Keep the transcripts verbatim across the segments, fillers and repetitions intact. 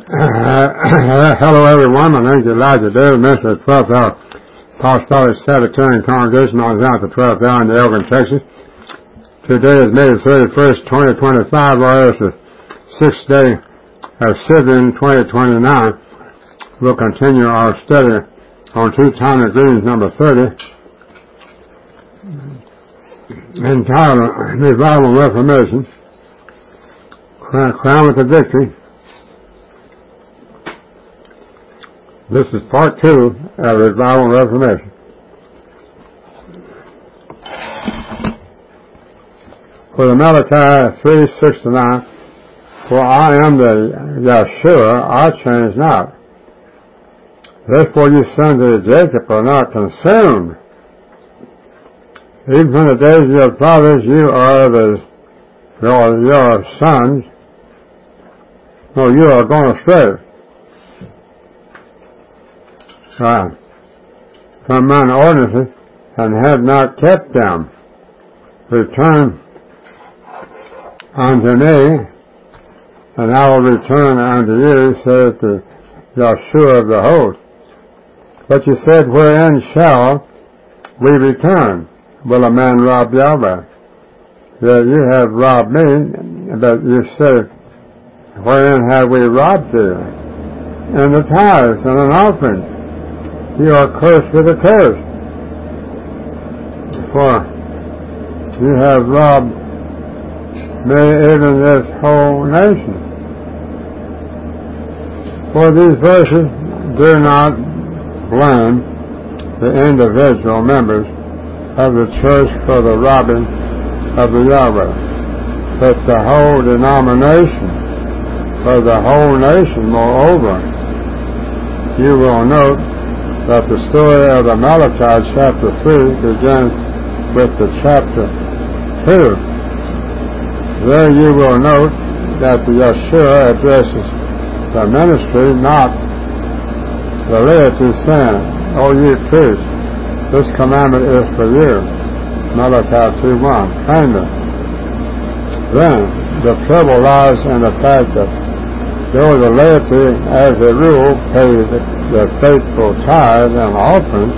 Uh, hello everyone, my name is Elijah David, minister of the twelfth Hour Apostolic Sabbatarian Congregation. I was out at the twelfth Hour in Elgin, Texas. Today is May the thirty-first, twenty twenty-five, or as the sixth day of Sivan twenty twenty-nine. We'll continue our study on Two Timely Greetings number thirty, entitled Revival and Reformation, Crown with the Victory. This is part two of Revival and Reformation. For the Malachi three six to nine, for I am the Yeshua, I change not. Therefore you sons of Jacob are not consumed. Even from the days of your fathers you are the your, your sons. No, you are gone astray. Uh, from mine ordinances, and have not kept them. Return unto me, and I will return unto you, says the Yeshua of the host. But you said, wherein shall we return? Will a man rob Yahweh? Yet you have robbed me, but you say, wherein have we robbed thee? In the tithes and an offering. You are cursed with a curse, for you have robbed me, even this whole nation. For these verses do not blame the individual members of the church for the robbing of the Yahweh, but the whole denomination, for the whole nation. Moreover, you will note that the story of the Malachi chapter three begins with the chapter two. There you will note that the Yeshua addresses the ministry, not the laity, saying, O ye priests, this commandment is for you. Malachi two one, plainly. Then, the trouble lies in the fact that though the laity, as a rule, pay the, the faithful tithe and offerings,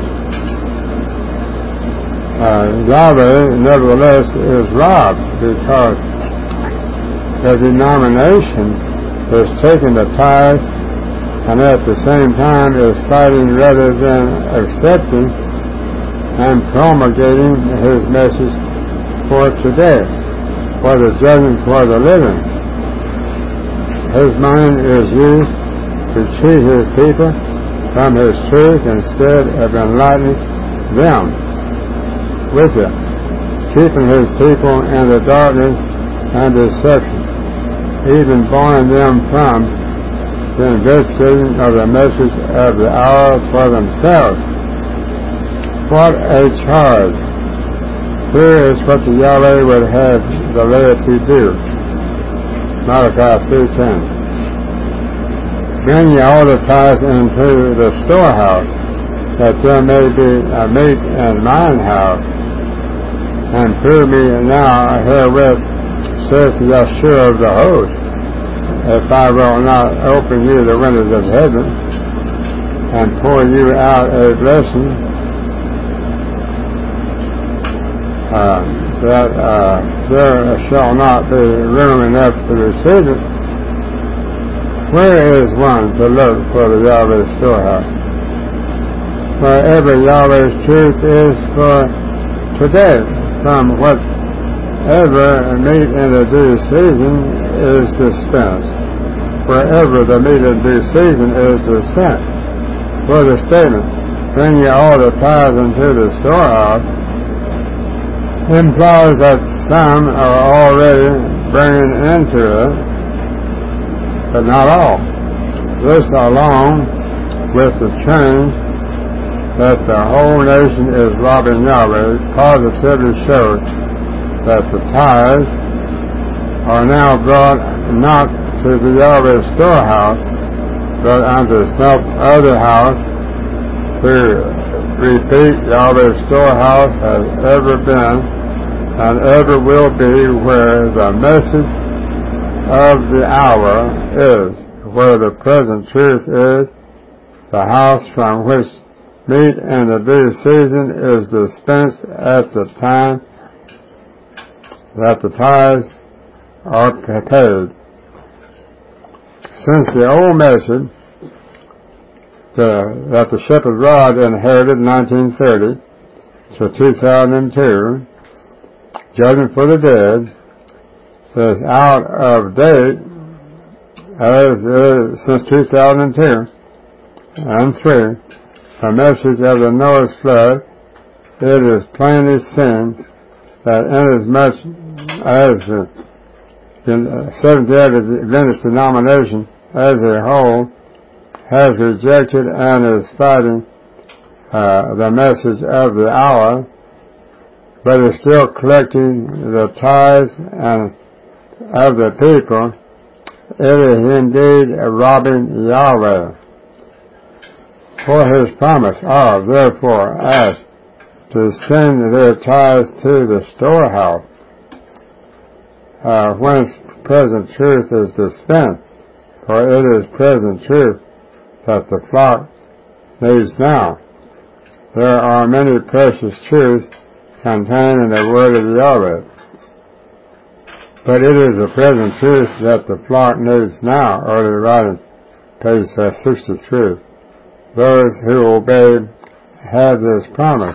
uh, Yahweh, nevertheless, is robbed, because the denomination is taking the tithe and at the same time is fighting rather than accepting and promulgating his message for today, for the judgment for the living. His mind is used to cheat his people from his truth instead of enlightening them with it, keeping his people in the darkness and deception, even barring them from the investigating of the message of the hour for themselves. What a charge! Here is what the Yahweh would have the laity do. Malachi three ten. Bring ye all the tithes into the storehouse, that there may be a meat in mine house, and prove me now herewith, says the Yeshua of the host, if I will not open you the windows of heaven, and pour you out a blessing, uh, that uh, there shall not be room enough to receive it. Where is one to look for the Yahweh's storehouse? Wherever Yahweh's truth is for today, from whatever meat in the due season is dispensed. Wherever the meat in due season is dispensed. For the statement, bring ye all the tithes into the storehouse, implies that some are already bringing into it, but not all. This, along with the change that the whole nation is robbing Yahweh, positively shows that the tithes are now brought not to the Yahweh storehouse, but unto some other house. To repeat, Yahweh's storehouse has ever been and ever will be where the message of the hour is, where the present truth is, the house from which meat in the due season is dispensed at the time that the tithes are paid. Since the old message the, that the shepherd rod inherited in nineteen thirty to two thousand two, Judgment for the Dead, is out of date as uh, since two thousand two and three, the message of the Noah's flood, it is plainly seen that inasmuch as the Seventh-day Adventist denomination as a whole has rejected and is fighting uh, the message of the hour, but is still collecting the tithes and of the people, it is indeed robbing Yahweh. For his promise of, therefore, asked to send their tithes to the storehouse, uh, whence present truth is dispensed, for it is present truth that the flock needs now. There are many precious truths contained in the word of Yahweh, but it is the present truth that the flock needs now, early writing, page uh, sixty-three. Those who obey have this promise.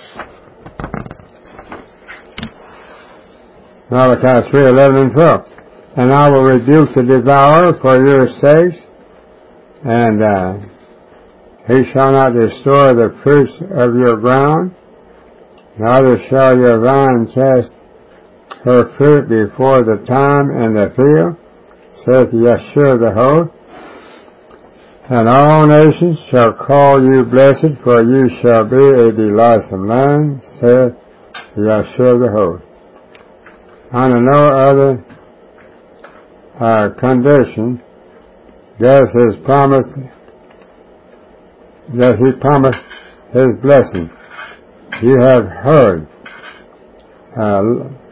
Malachi three, eleven and twelve. And I will rebuke the devourer for your sakes, and uh, he shall not destroy the fruits of your ground, neither shall your vine cast her fruit before the time in the field, saith Yeshua the host. And all nations shall call you blessed, for you shall be a delightsome land, saith Yeshua the host. Under no other uh, condition does his promise, does he promise his blessing. You have heard. Uh,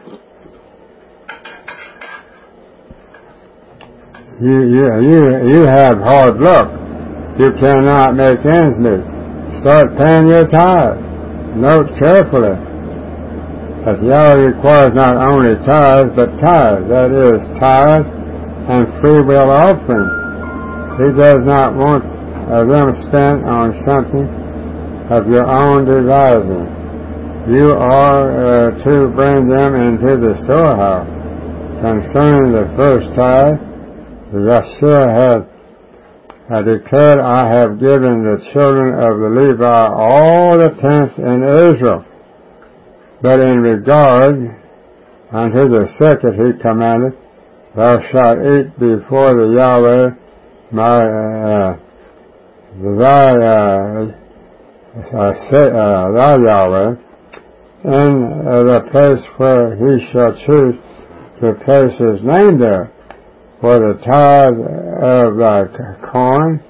you, you, you, you have hard luck. You cannot make ends meet. Start paying your tithe. Note carefully that Yahweh requires not only tithes, but tithes. That is, tithe and free will offering. He does not want uh, them spent on something of your own devising. You are uh, to bring them into the storehouse. Concerning the first tithe, Yeshua had I declared, I have given the children of the Levi all the tenth in Israel. But in regard unto the second he commanded, thou shalt eat before the Yahweh, my, uh, thy, uh, uh, say, uh, thy Yahweh, in uh, the place where he shall choose to place his name there. For the tithe of thy corn,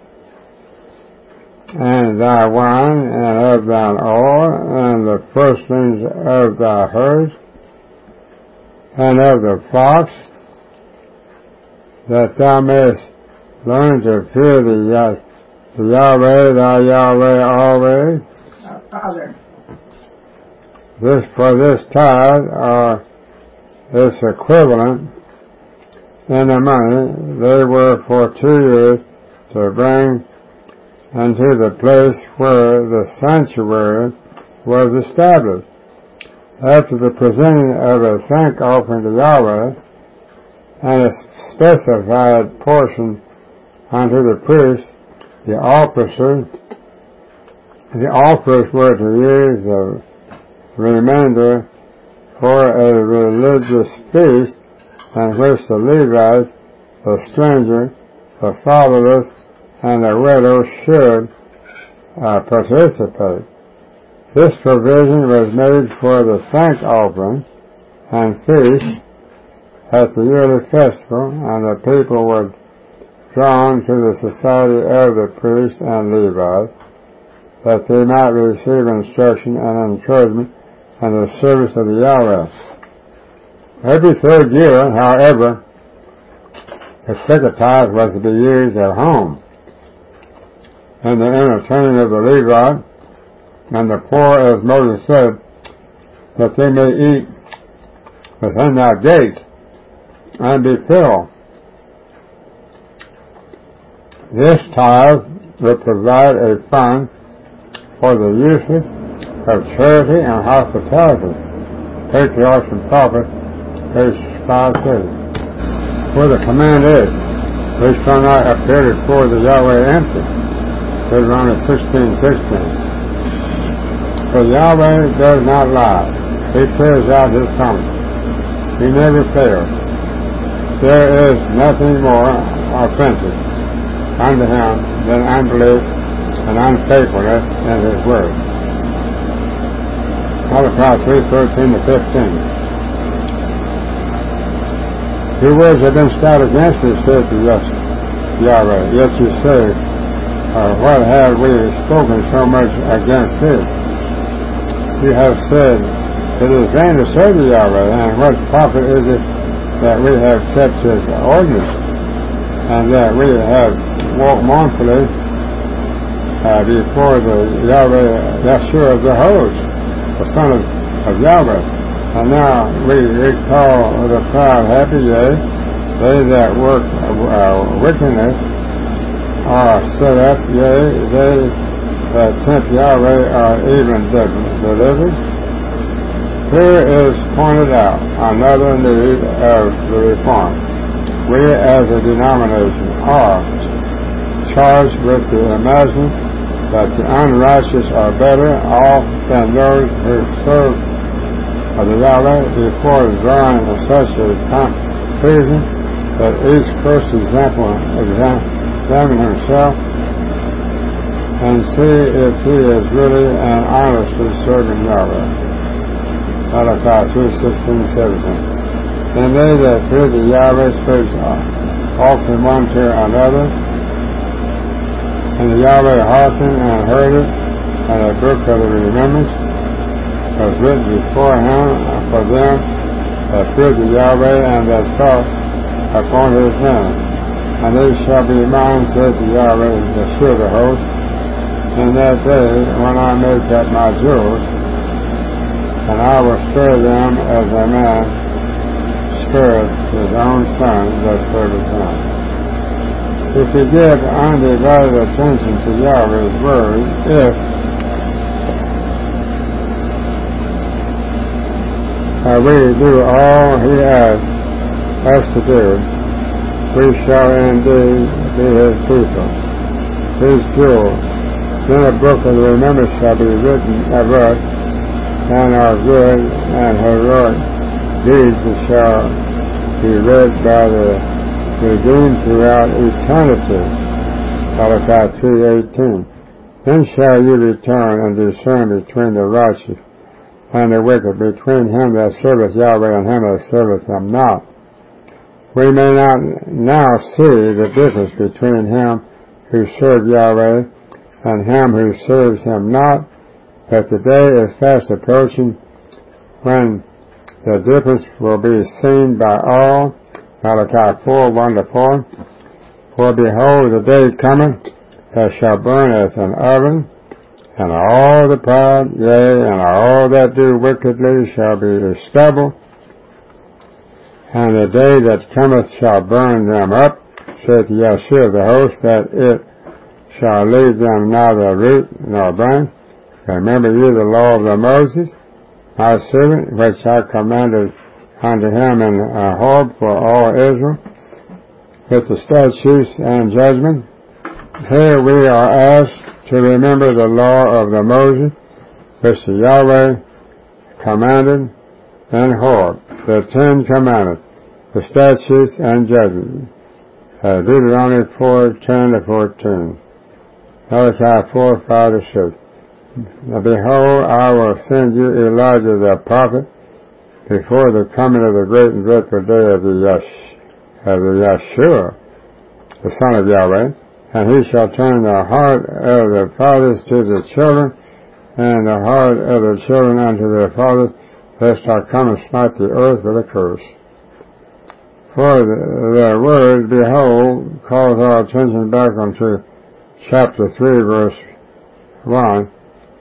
and thy wine, and of thine oil, and the firstlings of thy herds, and of the flocks, that thou mayest learn to fear the, Yah- the Yahweh, thy Yahweh always. Our Father. This, for this tithe, or its equivalent, in the money they were for two years to bring unto the place where the sanctuary was established. After the presenting of a thank offering to Yahweh and a specified portion unto the priest, the officers, the offerers were to use the remainder for a religious feast in which the Levites, the stranger, the fatherless, and the widow should uh, participate. This provision was made for the thank offering and feast at the yearly festival, and the people were drawn to the society of the priests and Levites, that they might receive instruction and encouragement in the service of the Yahweh. Every third year, however, The second tithe was to be used at home, and the entertaining of the Levite and the poor, as Moses said, that they may eat within thy gates and be filled. This tithe will provide a fund for the usage of charity and hospitality. Patriarchs and Prophets, page five thirty. For the command is, we shall not appear before the Yahweh empty. Deuteronomy sixteen sixteen. For Yahweh does not lie. He carries out his promise. He never fails. There is nothing more offensive unto him than unbelief and unfaithfulness in his word. Malachi three thirteen to fifteen. Your words have been stout against me, said to Yahweh. Yet you say, uh, what have we spoken so much against thee? You have said, it is vain to serve Yahweh, and what profit is it that we have kept his ordinance, and that we have walked mournfully uh, before the Yahweh, Yeshua of the host, the Son of, of Yahweh. And now we recall the proud happy, yea, they that work uh, wickedness are set up, yea, they that tempt Yahweh are even delivered. Here is pointed out another need of the reform. We as a denomination are charged with the imagining that the unrighteous are better off than those who serve of the Yahweh, before drawing to such a conclusion that each first example examine himself and see if he is really and honestly serving Yahweh. Malachi three sixteen seventeen. Then they that fear the Yahweh speak often one to another, and the Yahweh hearkened and heard it, and a book of the remembrance was written before him for them that feared the Yahweh and that thought upon his name. And they shall be mine, said the Yahweh, the Spirit of the host, in that day when I make up my jewels, and I will stir them as a man stirreth his own son that serveth him. If we give undivided attention to Yahweh's word, if Uh, we do all he asks us to do, we shall indeed be his people, his jewels. Then a book of remembrance shall be written of us, and our good and heroic deeds shall be read by the redeemed throughout eternity. Malachi three eighteen. Then shall you return and discern between the righteous and the wicked, between him that serveth Yahweh and him that serveth him not. We may not now see the difference between him who served Yahweh and him who serves him not, but the day is fast approaching when the difference will be seen by all. Malachi four one to four. For behold, the day cometh that shall burn as an oven, and all the proud, yea, and all that do wickedly shall be as stubble, and the day that cometh shall burn them up, saith Yeshua the host, that it shall leave them neither root nor branch. Remember ye the law of the Moses, my servant, which I commanded unto him in uh, Horeb for all Israel, with the statutes and judgment. Here we are asked to remember the law of the Moses, which the Yahweh commanded in Horeb, the Ten Commandments, the statutes and judgments. Uh, Deuteronomy four ten to fourteen. Malachi four five to six. Now behold, I will send you Elijah the prophet before the coming of the great and dreadful day of the Yesh, of the Yeshua, the Son of Yahweh. And he shall turn the heart of the fathers to the children, and the heart of the children unto their fathers, lest I come and smite the earth with a curse. For the, the word, behold, calls our attention back onto chapter three, verse one,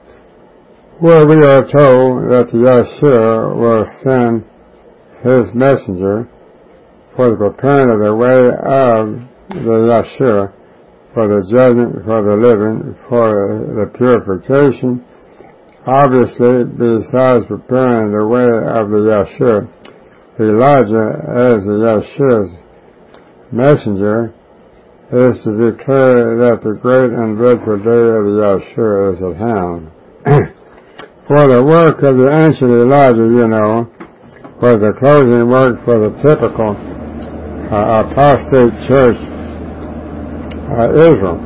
where we are told that the Yeshua will send his messenger for the preparing of the way of the Yeshua, for the judgment, for the living, for the purification. Obviously, besides preparing the way of the Yeshua, Elijah, as the Yeshua's messenger, is to declare that the great and dreadful day of the Yeshua is at hand. For the work of the ancient Elijah, you know, was the closing work for the typical uh, apostate church uh, Israel.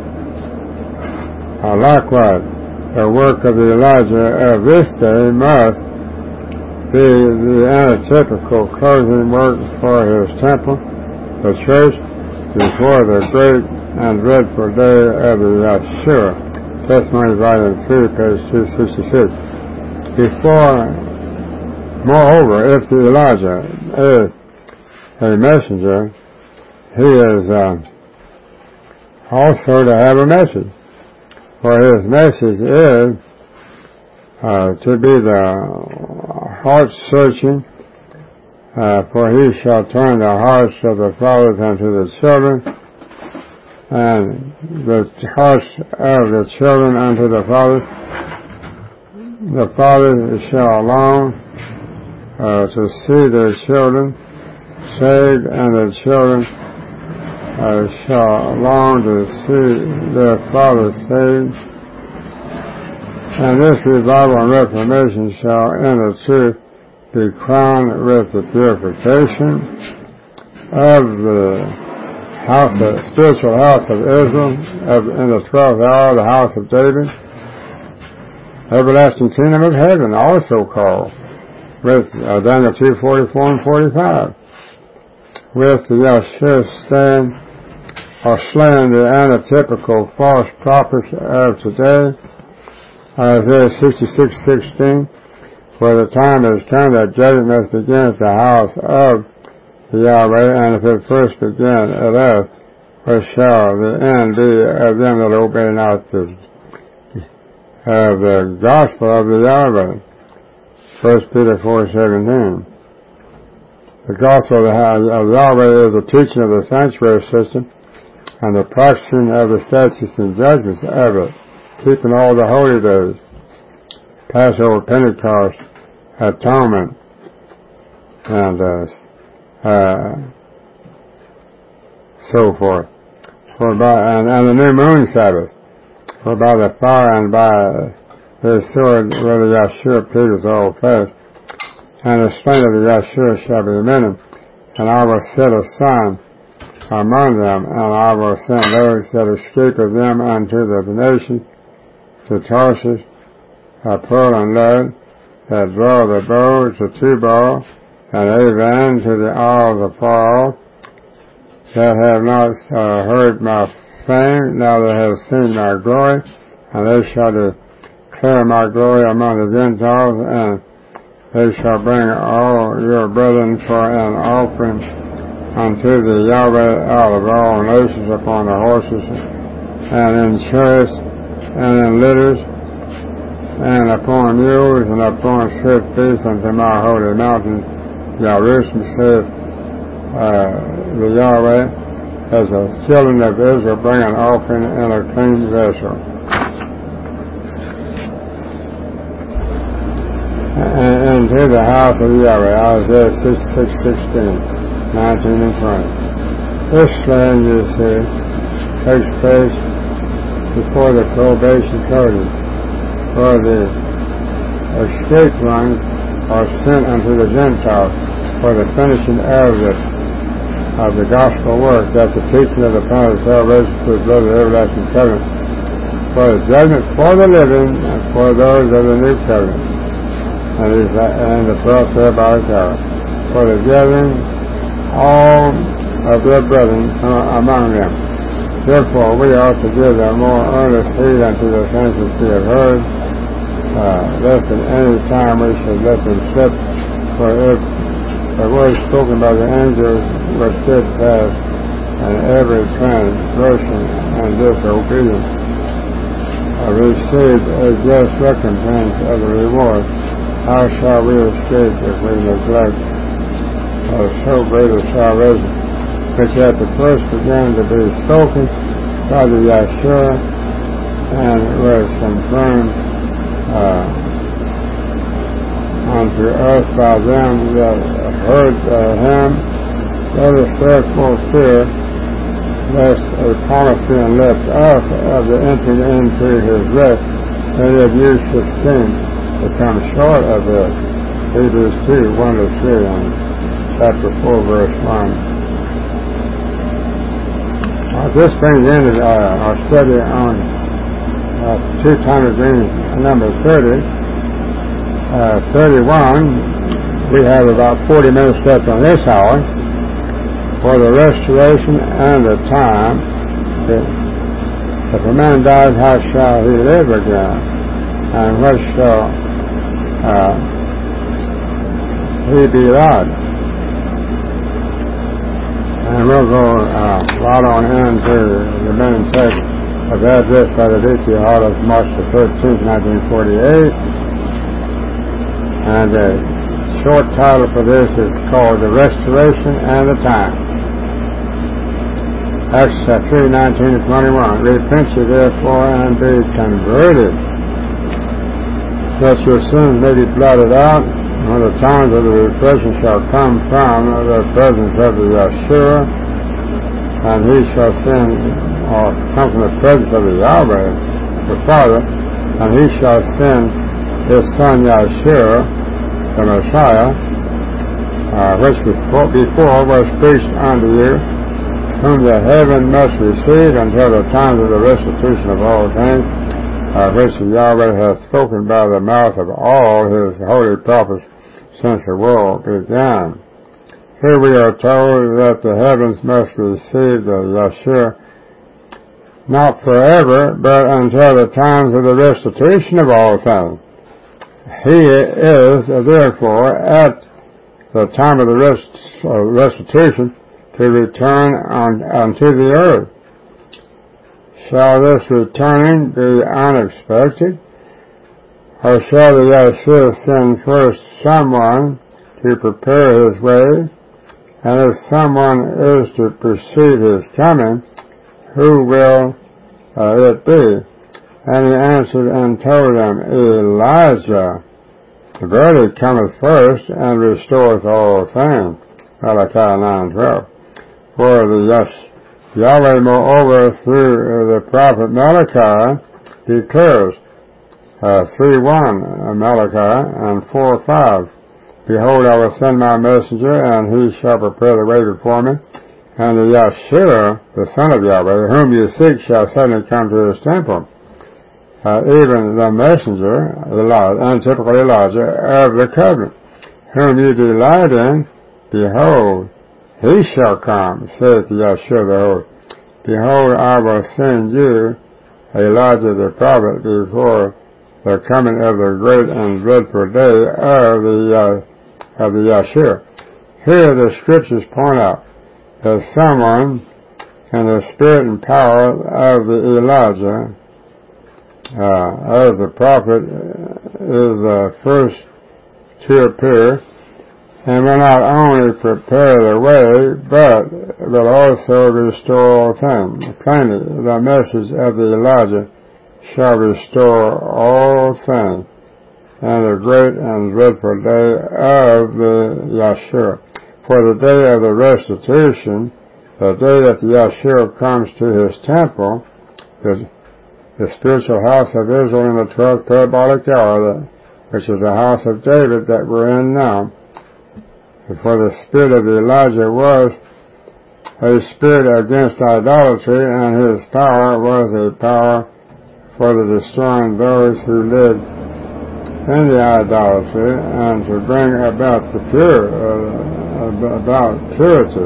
Uh, likewise, the work of the Elijah of this day must be the antitypical closing work for his temple, the church, before the great and dreadful day of the Yeshua. Testimony, volume three, page two sixty-six. Before, moreover, if the Elijah is a messenger, he is uh, also to have a message. For his message is uh, to be the heart searching, uh, for he shall turn the hearts of the fathers unto the children, and the hearts of the children unto the fathers. The fathers shall long uh, to see their children saved, and the children uh, shall long to see their fathers saved. And this revival and reformation shall in the truth be crowned with the purification of the house of, spiritual house of Israel, of, in the twelfth hour, the house of David, everlasting kingdom of heaven, also called, with uh, Daniel two forty-four and forty-five, with the Yeshua stand or slaying the antitypical false prophets of today, Isaiah sixty-six sixteen, for the time is come that judgment must begin at the house of Yahweh, and if it first begin at us, what shall the end be of them that obey not this, of the gospel of the Yahweh? First Peter four seventeen. The gospel of, the, of Yahweh is the teaching of the sanctuary system and the practicing of the statutes and judgments of it, keeping all the holy days, Passover, Pentecost, atonement, and uh, uh, so forth. For by and, and the new moon Sabbath, for by the fire and by his sword will the Yeshua pleases all flesh, and the slain of the Yeshua shall be many, and I will set a sign among them, and I will send those that escape of them unto the nations, to Tarshish, uh, pearl and lead, that draw the bow to Tubal, and Avan to the isles afar off, that have not uh, heard my fame, now they have seen my glory, and they shall declare my glory among the Gentiles, and they shall bring all your brethren for an offering unto the Yahweh out of all nations upon the horses, and in chariots, and in litters, and upon mules, and upon swift beasts unto my holy mountain, Jerusalem, saith uh, the Yahweh, as the children of Israel bring an offering in a clean vessel. And to the house of Yahweh, Isaiah sixty-six sixteen, nineteen and twenty. This slaying, you see, takes place before the probation period, for the escaped ones are sent unto the Gentiles for the finishing of the of the gospel work, that's the teaching of the plan of salvation through the blood of the everlasting covenant, for the judgment for the living and for those of the new covenant, and, these, and the twelfth thereby tower, for the gathering all of their brethren uh, among them. Therefore we ought to give them more earnest heed unto the things which we have heard, uh, less than any time we should let them slip, for if the word spoken by the angels was steadfast in every transgression and disobedience, uh, received a just recompense of the reward. How shall we escape if we neglect uh, so great a salvation, which at the first began to be spoken by the Yeshua, and was confirmed uh, unto us by them that heard uh, him? Let us therefore fear, lest a promise being left us of the entering into his rest, many of you should seem to come short of it. Hebrews two, one to three, and chapter four, verse one. Uh, this brings in uh, our study on uh, two times dreams, number thirty. Uh, thirty-one, we have about forty minutes left on this hour for the restoration and the time. If a man dies, how shall he live again? And what shall uh, he be like? And we'll go uh, right on into the main text of Address by the Victory Hall of March the thirteenth, nineteen forty-eight. And the short title for this is called The Restoration and the Time. Acts three, nineteen to twenty-one. Repent ye therefore and be converted, that your sins may be blotted out, when the times of the refreshing shall come from the presence of the Yeshua, and he shall send, or come from the presence of the Yahweh, the Father, and he shall send his Son Yeshua, the Messiah, uh, which before, before was preached unto you, whom the heaven must receive until the time of the restitution of all things, uh, which the Yahweh hath spoken by the mouth of all his holy prophets since the world began. Here we are told that the heavens must receive the Yeshua not forever, but until the times of the restitution of all things. He is, therefore, at the time of the rest, uh, restitution to return on, unto the earth. Shall this returning be unexpected? Or shall the Yeshua send first someone to prepare his way? And if someone is to perceive his coming, who will uh, it be? And he answered and told them, Elijah. Verily cometh first and restoreth all things. Malachi nine twelve. For the yes, Yahweh moreover through the prophet Malachi declares, uh, three one uh, Malachi and four five. Behold, I will send my messenger, and he shall prepare the way before me. And the Yeshua, the Son of Yahweh, whom you seek, shall suddenly come to his temple. Uh, even the messenger, Elijah, and typical Elijah, of the covenant, whom you delight in, behold, he shall come, saith Yeshua the Holy. Behold, I will send you, Elijah the prophet, before the coming of the great and dreadful day of the uh, of the Yeshua. Here the scriptures point out that someone in the spirit and power of the Elijah, uh, as the prophet, is uh, first to appear, and will not only prepare the way, but will also restore all things. Plainly, the message of the Elijah shall restore all things, and the great and dreadful day of the Yeshua. For the day of the restitution, the day that the Yeshua comes to his temple, the, the spiritual house of Israel in the twelfth parabolic hour, which is the house of David that we're in now. For the spirit of Elijah was a spirit against idolatry, and his power was a power for the destroying those who lived in the idolatry, and to bring about the pure, uh, about purity.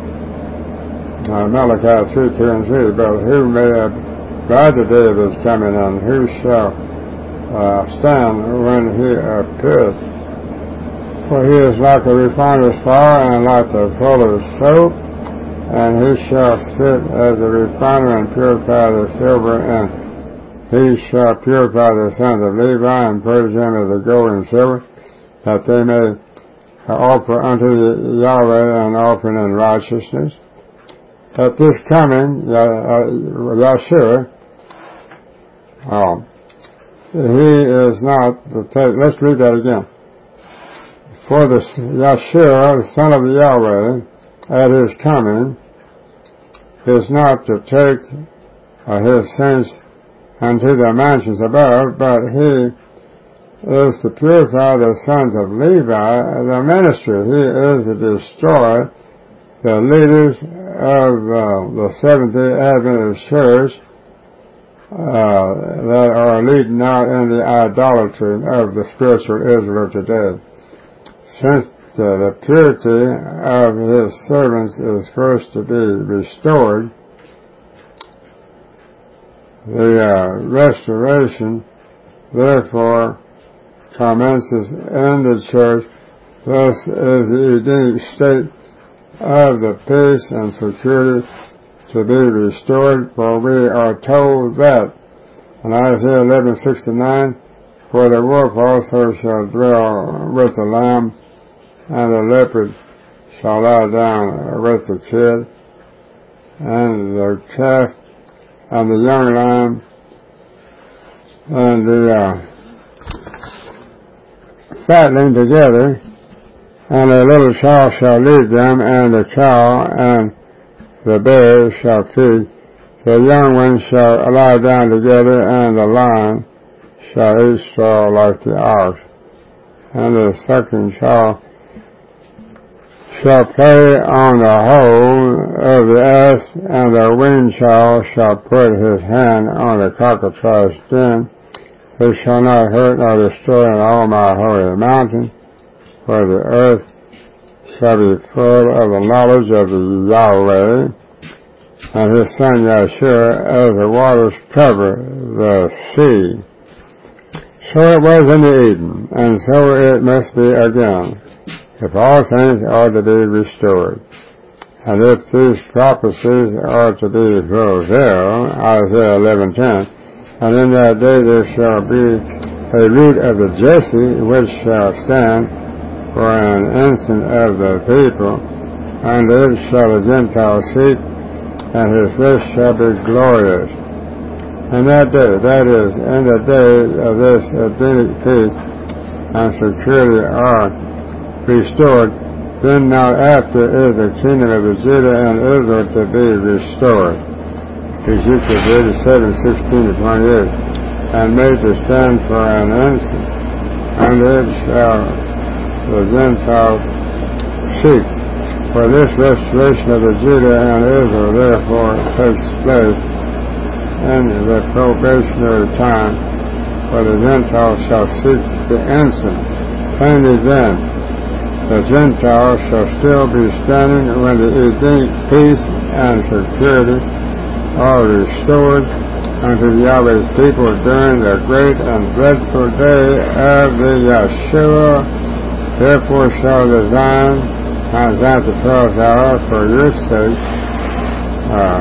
Uh, Malachi three, two and three. But who may abide the day of his coming, and who shall uh, stand when he appeareth? For he is like a refiner's fire, and like the fuller's soap, and he shall sit as a refiner and purify the silver, and he shall purify the sons of Levi, and purge them as the gold and silver, that they may offer unto Yahweh an offering in righteousness. At this coming, Yahshua, oh, he is not the take. Let's read that again. For the Yahshua, the Son of Yahweh, at his coming, is not to take uh, his saints unto the mansions above, but he is to purify the sons of Levi, the ministry. He is to destroy the leaders of uh, the Seventh-day Adventist Church uh, that are leading out in the idolatry of the spiritual Israel today. Since uh, the purity of his servants is first to be restored, the uh, restoration, therefore, commences in the church. Thus is the Edenic state of the peace and security to be restored, for we are told that in Isaiah eleven sixty-nine, for the wolf also shall dwell with the lamb, and the leopard shall lie down with the kid, and the calf and the young lamb, and the uh, fatling together, and a little child shall lead them, and the cow and the bear shall feed. The young ones shall lie down together, and the lion shall eat straw like the ox. And the sucking child shall play on the hole of the asp, and the weaned child shall put his hand on the cockatrice den. They shall not hurt nor destroy in all my holy mountain, for the earth shall be full of the knowledge of the Yahweh, and his son Yahshua, as the waters cover the sea. So it was in Eden, and so it must be again, if all things are to be restored. And if these prophecies are to be fulfilled, Isaiah eleven ten, and in that day there shall be a root of the Jesse, which shall stand for an ensign of the people, and it shall the Gentiles seek, and his rest shall be glorious. And that day, that is, in the day of this Edenic peace and security are restored, then now after is the kingdom of the Judah and Israel to be restored. Ezekiel eighty-seven sixteen to twenty-eight, and made to stand for an ensign, and it shall the Gentiles seek. For this restoration of the Judah and Israel therefore takes place in the probationary time, for the Gentiles shall seek the ensign. Plainly then, the Gentiles shall still be standing when the Edenic peace and security are restored unto Yahweh's people during the great and dreadful day of the Yahshua. Therefore shall the Zion, and at the twelfth hour, for your sake, uh,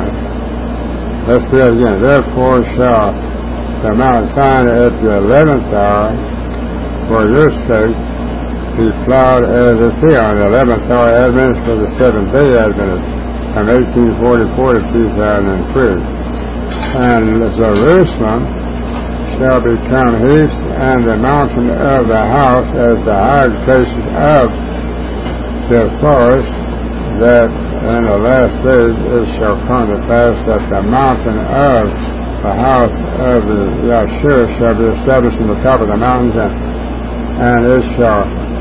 let's do it again. Therefore shall the Mount Zion at the eleventh hour, for your sake, be plowed as a field. The eleventh hour Adventist for the seventh day Adventist, from eighteen forty-four to two thousand three. And Jerusalem shall become heaps, and the mountain of the house as the high places of the forest, that in the last days it shall come to pass that the mountain of the house of the Yahshua shall be established in the top of the mountains, and, and it shall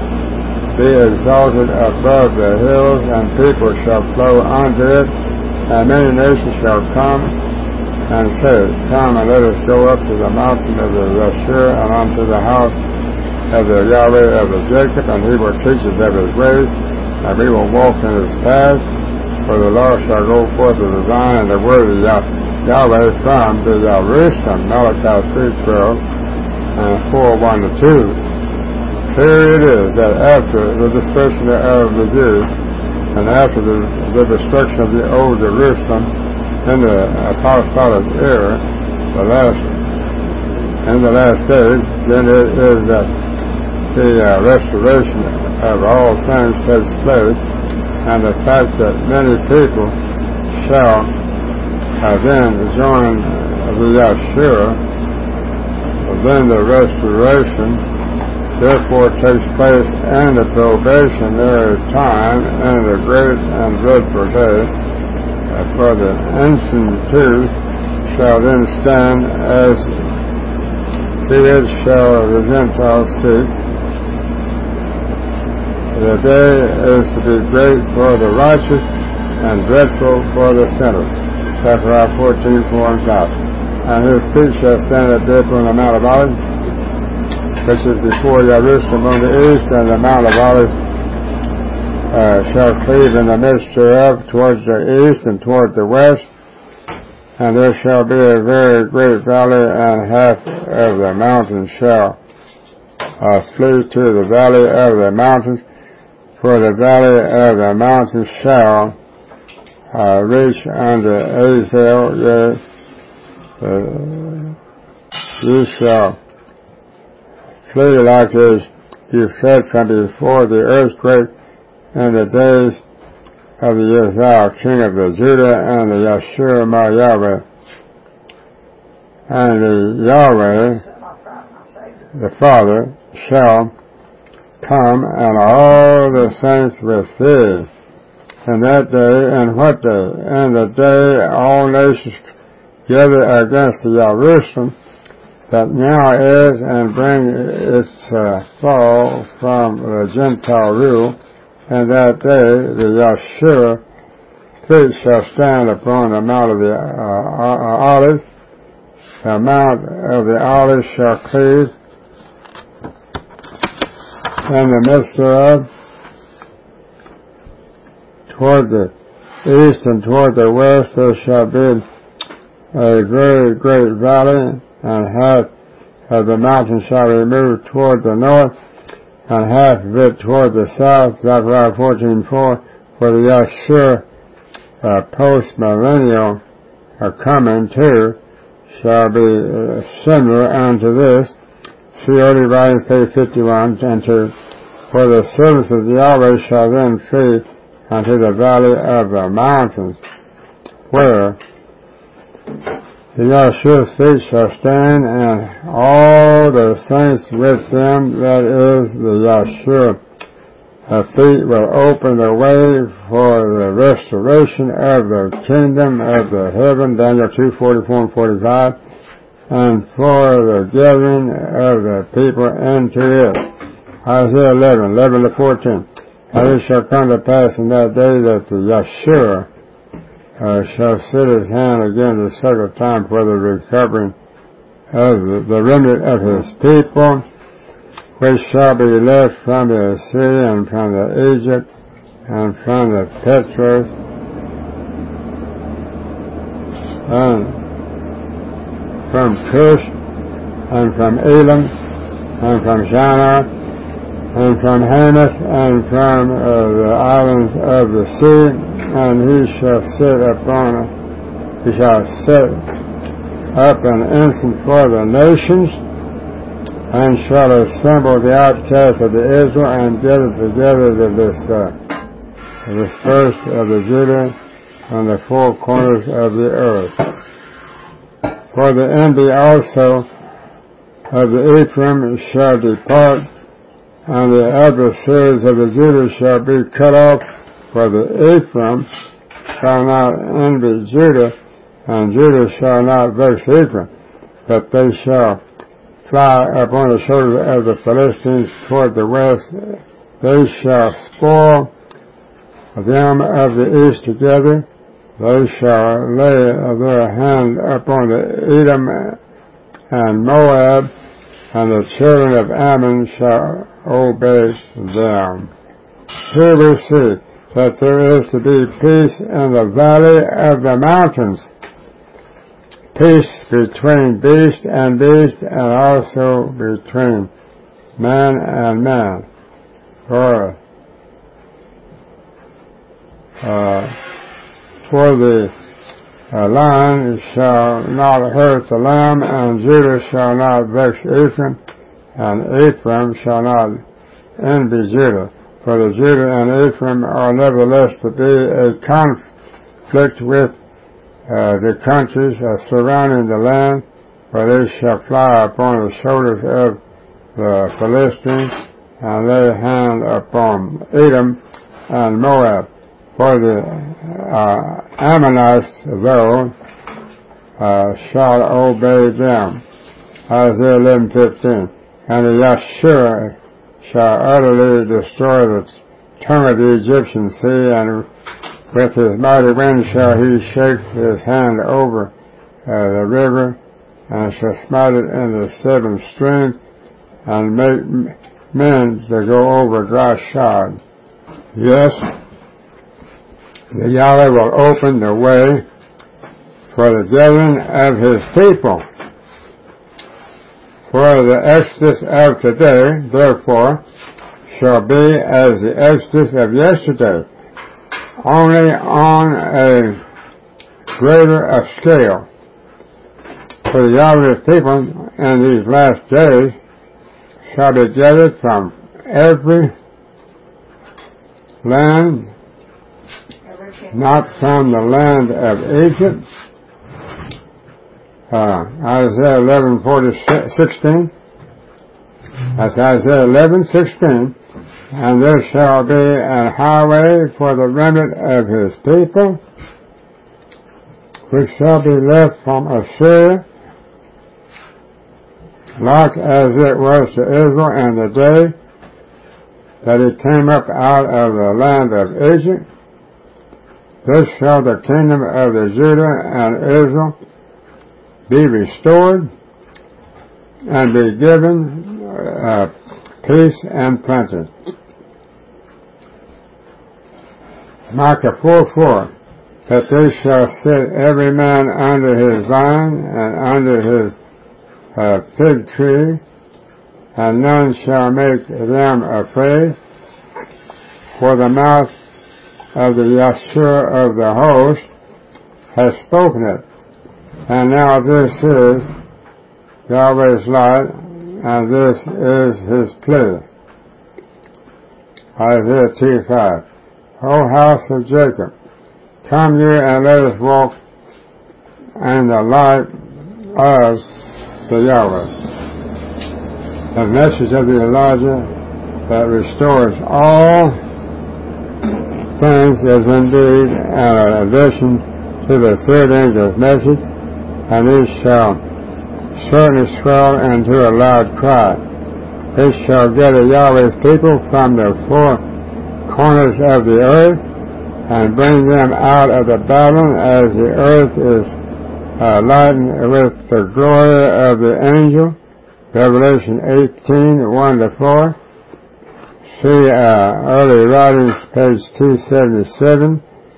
be exalted above the hills, and people shall flow unto it, and many nations shall come and say, come and let us go up to the mountain of the Yahshua, and unto the house of the Yahweh of the Jacob, and he will teach us of his ways, and we will walk in his paths. For the Lord shall go forth of the Zion, and the word of Yah- Yahweh from the Jerusalem. Malachi three twelve and four one to two. here it is that after the dispersion of the Jews and after the, the destruction of the old Jerusalem in the apostolic era, the last in the last days, then it is that the uh, restoration of all things takes place, and the fact that many people shall uh, then join the Yeshua, then the restoration therefore takes place in the probationary time and the great and dreadful day, uh, for the ancient two shall then stand as it shall the Gentiles seek. The day is to be great for the righteous and dreadful for the sinner. Zechariah fourteen, four and five. And his feet shall stand at dip on the Mount of Olives, which is before Jerusalem on the east, and the Mount of Olives uh, shall cleave in the midst thereof towards the east and toward the west. And there shall be a very great valley, and half of the mountains shall uh, flee to the valley of the mountains, for the valley of the mountains shall uh, reach unto Azel. Yea, uh, you shall flee like as you fled from before the earthquake in the days of the Uzziah, king of the Judah, and the Yeshua my Yahweh. And the Yahweh, the Father, shall come, and all the saints with thee. In that day, and what day? In the day all nations gather against the Jerusalem that now is, and bring its uh, fall from the Gentile rule. And that day the Yeshua feet shall stand upon the Mount of the uh, Olives. The Mount of the Olives shall cleave in the midst thereof toward the east and toward the west. There shall be a very great valley, and half of the mountain shall be moved toward the north, and half of it toward the south. Zechariah fourteen, four. For the Yeshua uh, post-millennial uh, coming too shall be uh, similar unto this. See early writings, page fifty-one, and two. For the servants of Yahweh shall then flee unto the valley of the mountains, where the Yeshua's feet shall stand, and all the saints with them, that is, the Yeshua uh, feet will open the way for the restoration of the kingdom of the heaven, Daniel two, forty-four and forty-five, and for the gathering of the people into it. Isaiah eleven, eleven to fourteen. And it shall come to pass in that day that the Yeshua Uh, shall set his hand again the second time for the recovering of the, the remnant of his people, which shall be left from the Assyria and from the Egypt and from the Petros and from Cush and from Elam and from Shinar and from Hamath and from uh, the islands of the sea. And he shall sit upon, he shall set up an ensign for the nations, and shall assemble the outcasts of the Israel, and gather together the this, uh, dispersed of the Judah on the four corners of the earth. For the envy also of the Ephraim shall depart, and the adversaries of the Judah shall be cut off. For the Ephraim shall not envy Judah, and Judah shall not vex Ephraim, but they shall fly upon the shoulders of the Philistines toward the west. They shall spoil them of the east together. They shall lay their hand upon the Edom and Moab, and the children of Ammon shall obey them. Here we see that there is to be peace in the valley of the mountains, peace between beast and beast, and also between man and man. For, uh, for the uh, lion shall not hurt the lamb, and Judah shall not vex Ephraim, and Ephraim shall not envy Judah. For the Judah and Ephraim are nevertheless to be a conflict with uh, the countries uh, surrounding the land, for they shall fly upon the shoulders of the Philistines, and lay hand upon Edom and Moab. For the uh, Ammonites, though, uh, shall obey them. Isaiah eleven fifteen. And the Yashur shall utterly destroy the tongue of the Egyptian sea, and with his mighty wind shall he shake his hand over uh, the river, and shall smite it in the seven streams, and make men to go over dry shod. Yes, the Yahweh will open the way for the gathering of his people. For the exodus of today, therefore, shall be as the exodus of yesterday, only on a greater a scale. For the Yahweh's people in these last days shall be gathered from every land, not from the land of Egypt. Uh, Isaiah eleven forty sixteen. That's Isaiah eleven sixteen. And there shall be an highway for the remnant of his people, which shall be left from Assyria, like as it was to Israel in the day that he came up out of the land of Egypt. Thus shall the kingdom of the Judah and Israel be restored, and be given uh, peace and plenty. Micah four four. That they shall sit every man under his vine and under his uh, fig tree, and none shall make them afraid. For the mouth of the Yashur of the host has spoken it. And now this is Yahweh's light, and this is his plea. Isaiah two five. O house of Jacob, come you and let us walk in the light of the Yahweh. The message of the Elijah that restores all things is indeed an addition to the third angel's message, and it shall certainly swell into a loud cry. It shall gather Yahweh's people from the four corners of the earth, and bring them out of the Babylon, as the earth is uh, lightened with the glory of the angel. Revelation eighteen one to four. See uh, early writings, page two seventy-seven.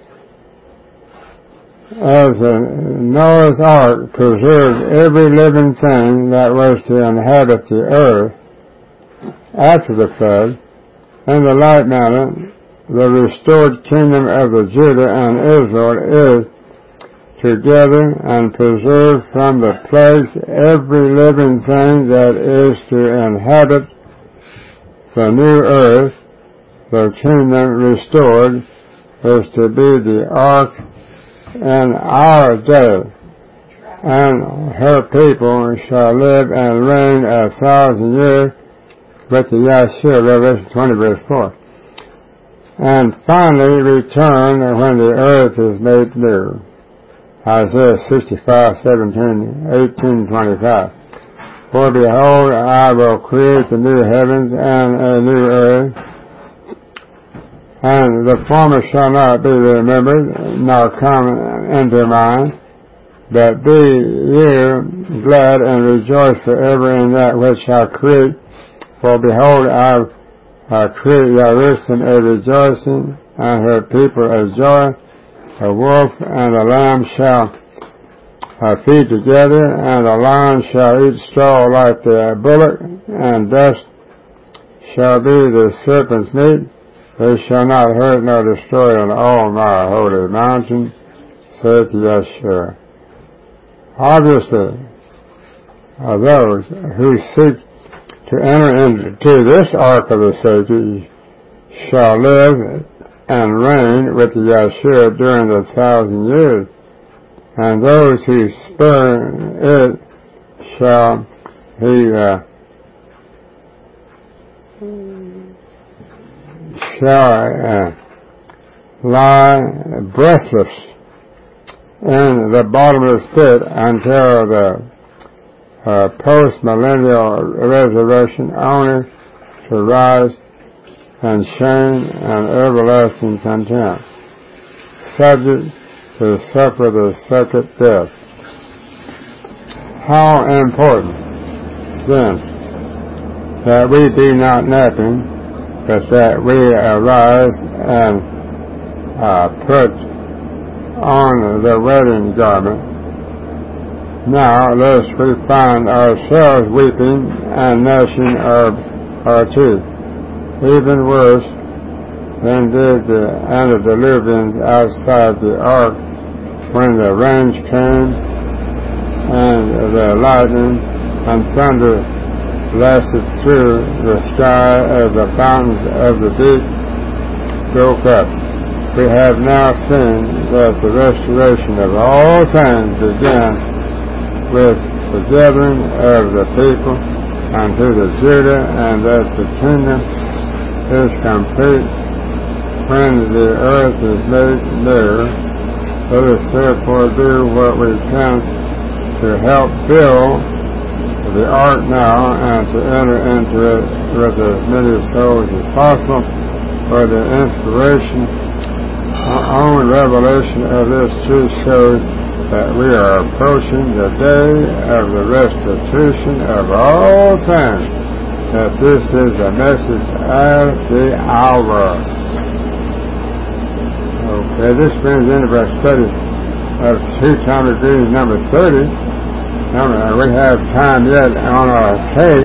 As the Noah's Ark preserved every living thing that was to inhabit the earth after the flood, in the light mountain, the restored kingdom of the Judah and Israel is to gather and preserve from the plagues every living thing that is to inhabit the new earth. The kingdom restored is to be the ark in our day, and her people shall live and reign a thousand years with the Yahshua, Revelation twenty verse four. And finally return when the earth is made new. Isaiah sixty-five seventeen, eighteen, twenty-five. For behold, I will create the new heavens and a new earth, and the former shall not be remembered, nor come into mind. But be ye glad and rejoice forever in that which I create. For behold, I uh, create Jerusalem a rejoicing, and her people a joy. A wolf and a lamb shall uh, feed together, and a lion shall eat straw like the bullock, and dust shall be the serpent's meat. They shall not hurt nor destroy on all my holy mountain, saith Yeshua. Obviously, uh, those who seek to enter into this ark of the safety shall live and reign with Yeshua during the thousand years, and those who spurn it shall he uh, shall uh, lie breathless in the bottomless pit until the uh, post-millennial resurrection, only to rise and shame and everlasting contempt, subject to suffer the second death. How important, then, that we be not napping, but that we arise and uh, put on the wedding garment. Now, lest we find ourselves weeping and gnashing our, our teeth, even worse than did the antediluvians outside the ark when the rains came and the lightning and thunder blasted through the sky as the fountains of the deep broke up. We have now seen that the restoration of all things began with the gathering of the people unto the Judah, and that the kingdom is complete when the earth is made new. Let us therefore do what we can to help build the ark now and to enter into it with as many souls as possible, for the inspiration on revelation of this truth shows that we are approaching the day of the restitution of all things, that this is the message of the hour. Okay, this brings into our study of two-time reading number thirty. Now, we have time yet on our tape